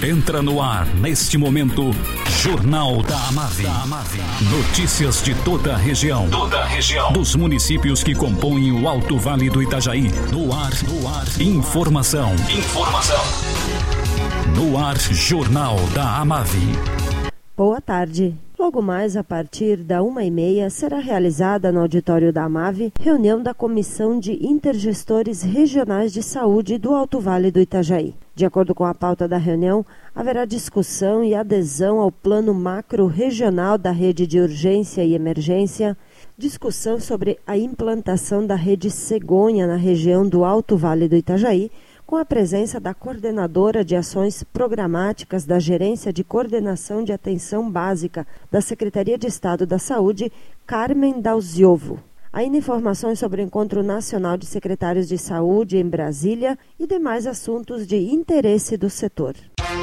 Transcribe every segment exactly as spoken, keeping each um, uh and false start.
Entra no ar, neste momento, Jornal da Amave. Notícias de toda a região. Toda a região. Dos municípios que compõem o Alto Vale do Itajaí. No ar, no ar. Informação. Informação. No ar, Jornal da Amave. Boa tarde. Logo mais, a partir da uma e meia, será realizada no auditório da Amave reunião da Comissão de Intergestores Regionais de Saúde do Alto Vale do Itajaí. De acordo com a pauta da reunião, haverá discussão e adesão ao Plano Macro Regional da Rede de Urgência e Emergência, discussão sobre a implantação da Rede Cegonha na região do Alto Vale do Itajaí, com a presença da coordenadora de ações programáticas da Gerência de Coordenação de Atenção Básica da Secretaria de Estado da Saúde, Carmen Dalziovo. Ainda informações sobre o Encontro Nacional de Secretários de Saúde em Brasília e demais assuntos de interesse do setor.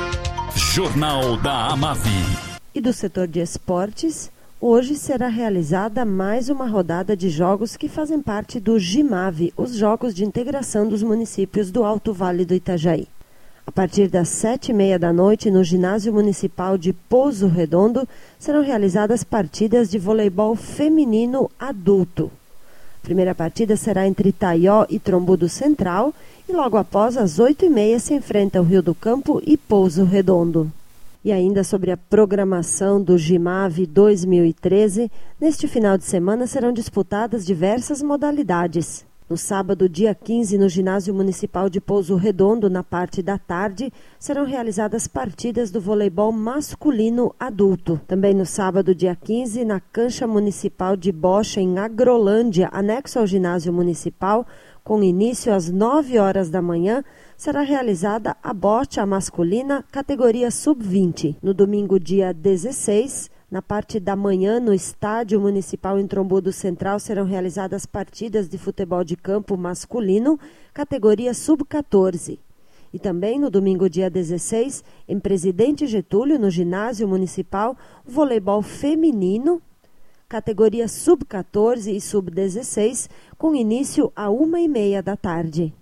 Jornal da Amave. E do setor de esportes, hoje será realizada mais uma rodada de jogos que fazem parte do GIMAVE, os Jogos de Integração dos Municípios do Alto Vale do Itajaí. A partir das sete e meia da noite, no Ginásio Municipal de Pouso Redondo, serão realizadas partidas de voleibol feminino adulto. A primeira partida será entre Itaió e Trombudo Central e logo após, às oito e meia, se enfrentam Rio do Campo e Pouso Redondo. E ainda sobre a programação do GIMAVE dois mil e treze, neste final de semana serão disputadas diversas modalidades. No sábado, dia quinze, no Ginásio Municipal de Pouso Redondo, na parte da tarde, serão realizadas partidas do voleibol masculino adulto. Também no sábado, dia quinze, na Cancha Municipal de Bocha, em Agrolândia, anexo ao Ginásio Municipal, com início às nove horas da manhã, será realizada a bocha masculina categoria sub vinte. No domingo, dia dezesseis, na parte da manhã, no Estádio Municipal em Trombudo Central, serão realizadas partidas de futebol de campo masculino, categoria sub quatorze. E também no domingo, dia dezesseis, em Presidente Getúlio, no Ginásio Municipal, voleibol feminino, categoria sub quatorze e sub dezesseis, com início a uma e meia da tarde.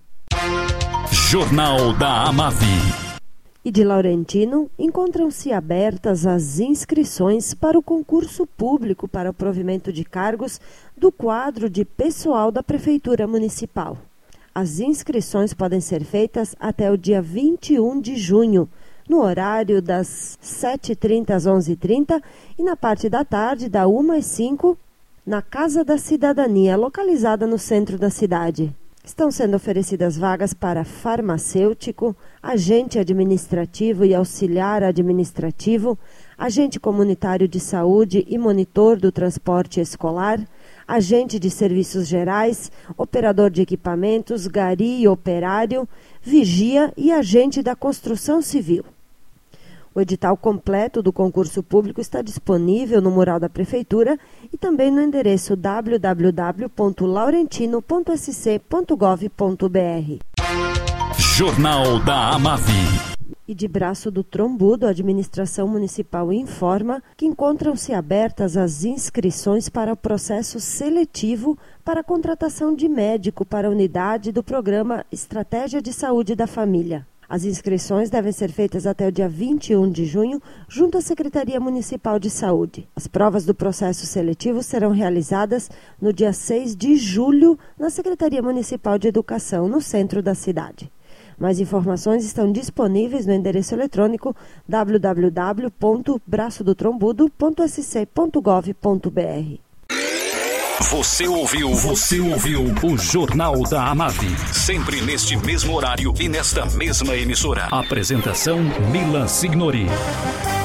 Jornal da Amave. E de Laurentino, encontram-se abertas as inscrições para o concurso público para o provimento de cargos do quadro de pessoal da Prefeitura Municipal. As inscrições podem ser feitas até o dia vinte e um de junho, no horário das sete e trinta às onze e trinta e na parte da tarde, da uma às cinco, na Casa da Cidadania, localizada no centro da cidade. Estão sendo oferecidas vagas para farmacêutico, agente administrativo e auxiliar administrativo, agente comunitário de saúde e monitor do transporte escolar, agente de serviços gerais, operador de equipamentos, gari e operário, vigia e agente da construção civil. O edital completo do concurso público está disponível no mural da Prefeitura e também no endereço w w w ponto laurentino ponto s c ponto gov ponto b r. Jornal da Amave. E de Braço do Trombudo, a administração municipal informa que encontram-se abertas as inscrições para o processo seletivo para a contratação de médico para a unidade do programa Estratégia de Saúde da Família. As inscrições devem ser feitas até o dia vinte e um de junho, junto à Secretaria Municipal de Saúde. As provas do processo seletivo serão realizadas no dia seis de julho, na Secretaria Municipal de Educação, no centro da cidade. Mais informações estão disponíveis no endereço eletrônico w w w ponto braço do trombudo ponto s c ponto gov ponto b r. Você ouviu, você ouviu o Jornal da Amave. Sempre neste mesmo horário e nesta mesma emissora. Apresentação Mila Signori.